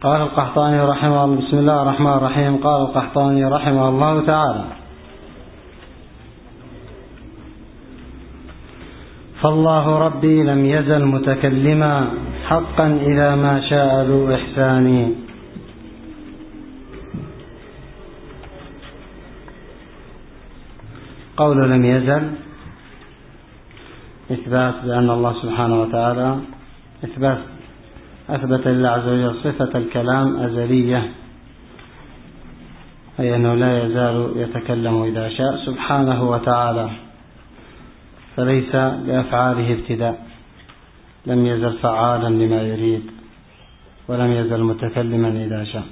قال القحطاني رحمه الله. بسم الله الرحمن الرحيم. قال القحطاني رحمه الله تعالى: فالله ربي لم يزل متكلما حقا إذا ما شاء ذو إحسان. قول لم يزل إثبات بأن الله سبحانه وتعالى أثبت لله عز وجل صفة الكلام أزلية، أي أنه لا يزال يتكلم إذا شاء سبحانه وتعالى، فليس بأفعاله ابتداء، لم يزل فعالا لما يريد، ولم يزل متكلما إذا شاء.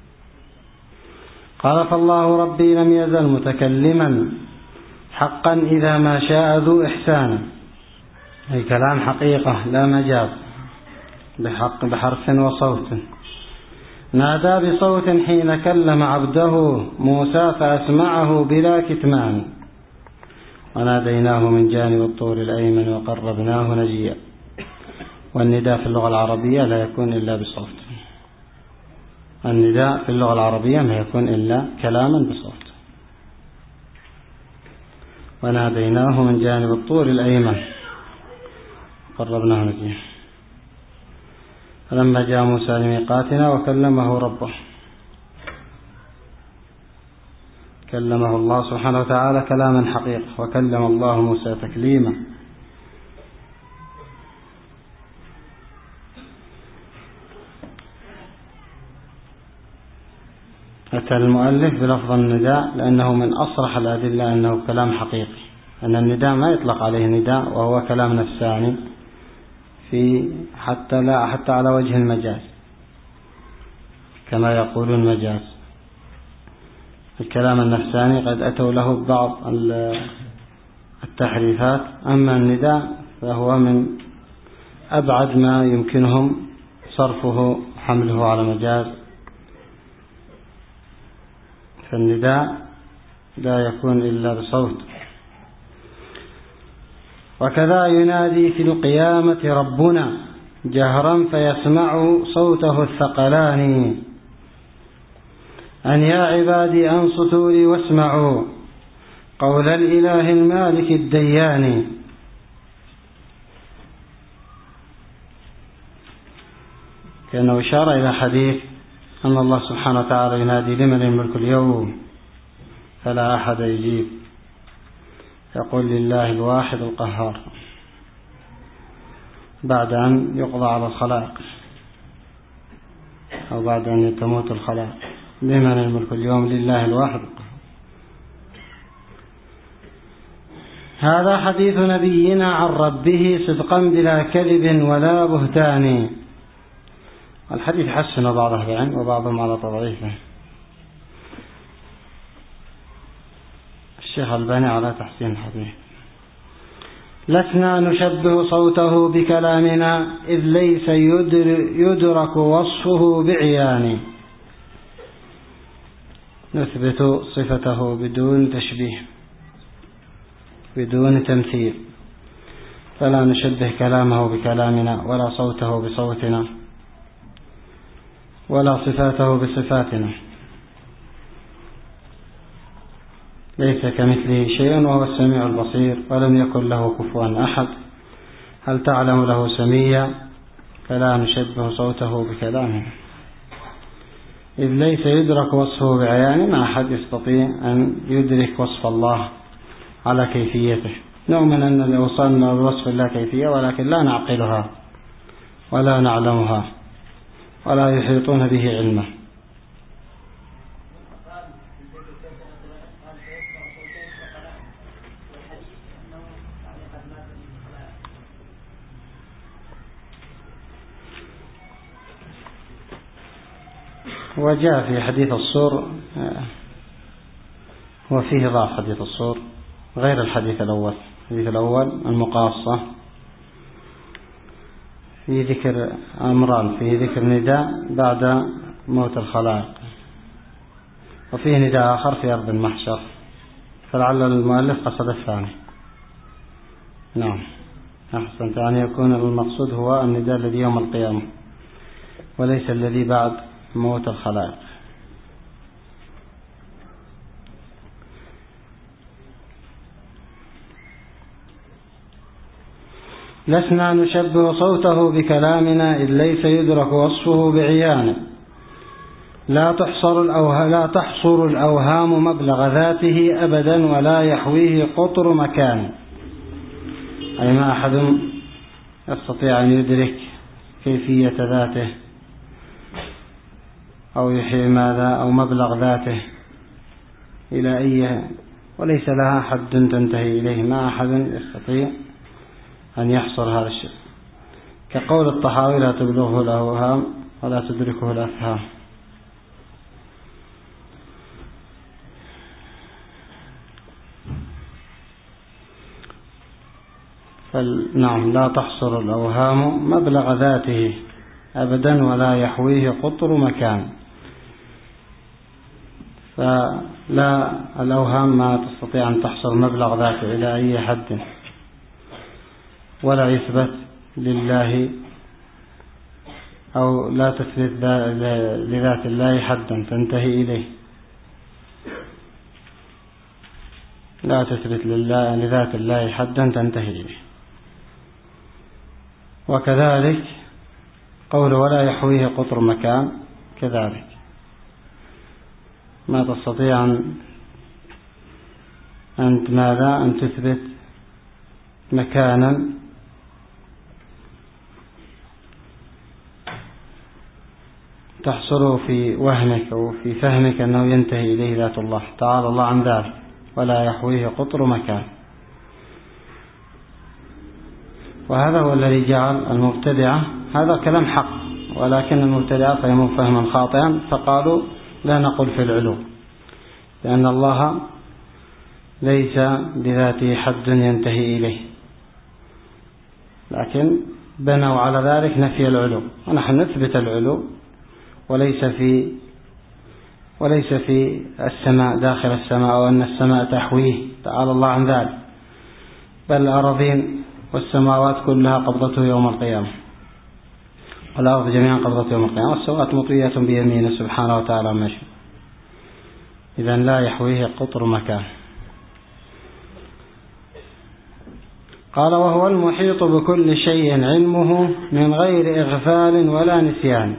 قال: فالله ربي لم يزل متكلما حقا إذا ما شاء ذو إحسان، أي كلام حقيقة لا مجاز، بحرف وصوت. نادى بصوت حين كلم عبده موسى فأسمعه بلا كتمان، وناديناه من جانب الطور الأيمن وقربناه نجيا. والنداء في اللغة العربية لا يكون إلا بصوت، النداء في اللغة العربية ما يكون إلا كلاما بصوت. وناديناه من جانب الطور الأيمن قربناه نجيا. فلما جاء موسى لميقاتنا وكلمه ربه، كلمه الله سبحانه وتعالى كلاما حقيقة، وكلم الله موسى تكليما. أتى المؤلف بلفظ النداء لأنه من أصرح الأدلة أنه كلام حقيقي، أن النداء ما يطلق عليه نداء وهو كلام نفساني حتى على وجه المجاز كما يقول المجاز. الكلام النفساني قد أتوا له بعض التحريفات، أما النداء فهو من أبعد ما يمكنهم صرفه حمله على مجاز، فالنداء لا يكون إلا بصوت. وكذا ينادي في القيامة ربنا جهرا فيسمع صوته الثقلان، أن يا عبادي أنصتوا لي واسمعوا قول الإله المالك الديان. كأنه إشارة إلى حديث أن الله سبحانه وتعالى ينادي: لمن الملك اليوم؟ فلا أحد يجيب، يقول: لله الواحد القهار، بعد أن يقضى على الخلائق أو بعد أن تموت الخلائق. لمن الملك اليوم؟ لله الواحد القهار. هذا حديث نبينا عن ربه صدقا بلا كذب ولا بهتان. الحديث حسن بعض أهل العلم وبعضهم على تضعيفه، الشيخ الباني على تحسين الحديث. لسنا نشبه صوته بكلامنا إذ ليس يدرك وصفه بعيان، نثبت صفته بدون تشبيه بدون تمثيل، فلا نشبه كلامه بكلامنا ولا صوته بصوتنا ولا صفاته بصفاتنا. ليس كمثله شيء وهو السميع البصير، ولم يكن له كفوا أحد. هل تعلم له سميا؟ فلا نشبه صوته بكلامه إذ ليس يدرك وصفه بعيان. ما أحد يستطيع أن يدرك وصف الله على كيفيته. نؤمن أن وصلنا بوصف الله كيفية، ولكن لا نعقلها ولا نعلمها ولا يحيطون به علمه. وجاء في حديث الصور، وفيه ضعف حديث الصور غير الحديث الأول. الحديث الأول المقاصة في ذكر أمران، فيه ذكر نداء بعد موت الخلائق، وفيه نداء آخر في أرض المحشر، فلعل المؤلف قصد الثاني. نعم أحسنت، أن يكون المقصود هو النداء الذي يوم القيامة وليس الذي بعد موت الخلائق. لسنا نشبه صوته بكلامنا إذ ليس يدرك وصفه بعيانه. لا تحصر الأوهام مبلغ ذاته أبدا ولا يحويه قطر مكان. أي ما أحد يستطيع أن يدرك كيفية ذاته أو يحيي ماذا أو مبلغ ذاته إلى أي، وليس لها حد تنتهي إليه. ما أحد يستطيع أن يحصر هذا الشيء، كقول الطحاوي لا تبلغه الأوهام ولا تدركه الأفهام. نعم، لا تحصر الأوهام مبلغ ذاته أبدا ولا يحويه قطر مكان. فلا الأوهام ما تستطيع أن تحصر مبلغ ذاته إلى أي حد، ولا يثبت لله أو لا تثبت لذات الله حدا تنتهي إليه. لا تثبت لذات الله حدا تنتهي إليه. وكذلك قول ولا يحويه قطر مكان، كذلك ما تستطيع أن تثبت مكانا تحصره في وهمك أو في فهمك أنه ينتهي إليه ذات الله. تعالى الله عن ذلك، ولا يحويه قطر مكان. وهذا هو الذي جعل المبتدعة، هذا كلام حق، ولكن المبتدعة فهموا فهما خاطئا فقالوا لا نقول في العلو، لأن الله ليس بذاته حد ينتهي إليه، لكن بنوا على ذلك نفي العلو. ونحن نثبت العلو، وليس في السماء داخل السماء أو أن السماء تحويه، تعالى الله عن ذلك، بل الأراضين والسماوات كلها قبضته يوم القيامة، والأرض جميعا قبضته يوم القيامة، والسماوات مطوية بيمينه سبحانه وتعالى ماشي. إذن لا يحويه قطر مكان. قال وهو المحيط بكل شيء علمه من غير إغفال ولا نسيان.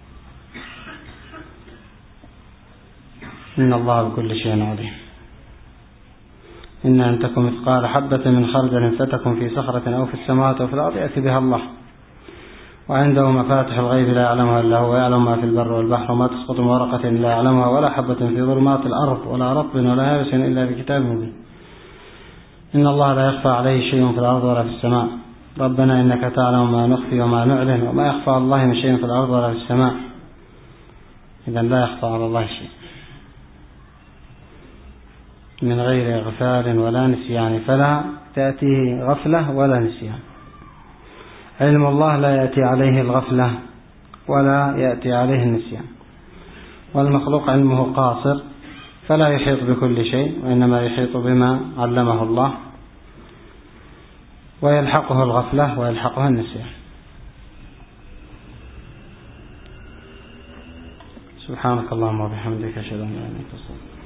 إن الله بكل شيء عليم. إن أن تكن مثقال حبة من خردل فتكن في صخرة أو في السماوات أو في الأرض يأتي بها الله. وعنده مفاتح الغيب لا يعلمها إلا هو، يعلم ما في البر والبحر وما تسقط من ورقة لا يعلمها ولا حبة في ظلمات الأرض ولا رطب ولا يابس إلا في كتاب مبين. إن الله لا يخفى عليه شيء في الأرض ولا في السماء. ربنا إنك تعلم ما نخفي وما نعلن وما يخفى على الله من شيء في الأرض ولا في السماء. إذن لا يخفى على الله شيء، من غير إغفال ولا نسيان، فلا تأتيه غفلة ولا نسيان. علم الله لا يأتي عليه الغفلة ولا يأتي عليه النسيان. والمخلوق علمه قاصر فلا يحيط بكل شيء، وإنما يحيط بما علمه الله، ويلحقه الغفلة ويلحقه النسيان. سبحانك اللهم وبحمدك أشهد أن لا إله إلا أنت أستغفرك.